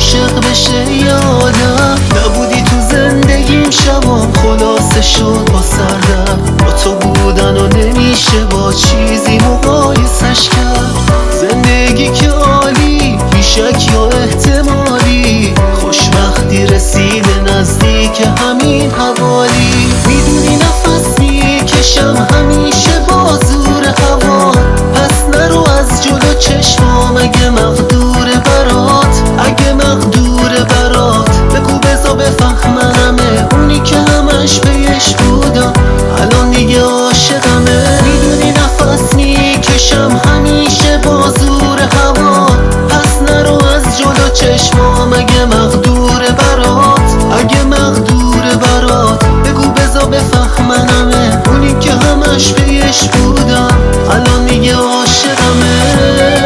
عاشق بشه یادم. نبودی تو زندگیم شبام خلاصه شد با سردرد. با تو بودن و نمیشه با چیزی مقایسش کرد. زندگی که عالی بیشک یا احتمالی، خوشبختی رسیده نزدیک همین حوالی. میدونی نفس میکشم همیشه با زور هوا، پس نرو از جلو چشمام اگه مقدور برات. اگه مقدور برات بگو بزا بفهمنمه، اونی که همش پیش بودم الان دیگه عاشقمه. میدونی نفس میکشم همیشه با زور هوا، پس نرو از جلو چشمام اگه مقدور برات. اگه مقدور برات بگو بزا بفهمنمه، اونی که همش پیش بودم الان دیگه عاشقمه.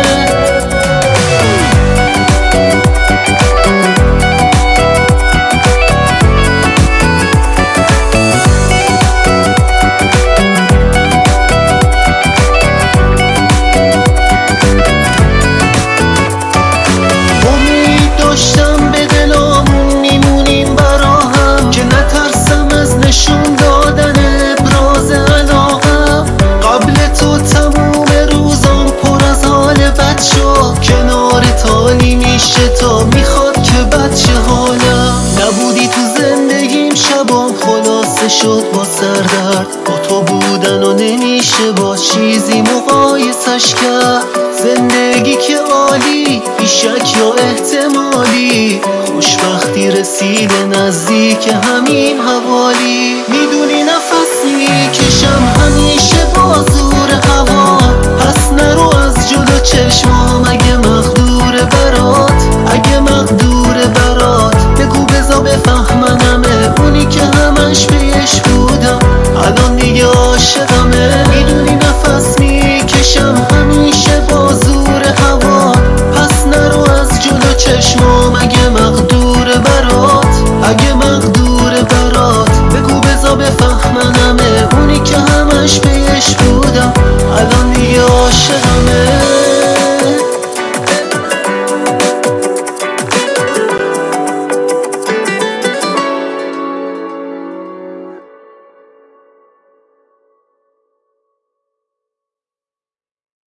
تا میخواد که بچه حالم. نبودی تو زندگیم شبام خلاصه شد با سردرد. با تو بودن و نمیشه با چیزی مقایسش کرد. زندگی که عالی بیشک یا احتمالی، خوشبختی رسیده نزدیک همین حوالی. میدونی نفس میکشم همیشه با زور هوا، پس نرو از جلو چشمام اگه مقدور برات. اگه مقدور برات بگو بزا بفهمنمه، اونی که همش پیش بودم الان دیگه عاشقمه. میدونی نفس میکشم همیشه با زور هوا، پس نرو از جلو چشمام اگه مقدور برات. اگه مقدور برات بگو بزا بفهمنمه، اونی که همش پیش بودم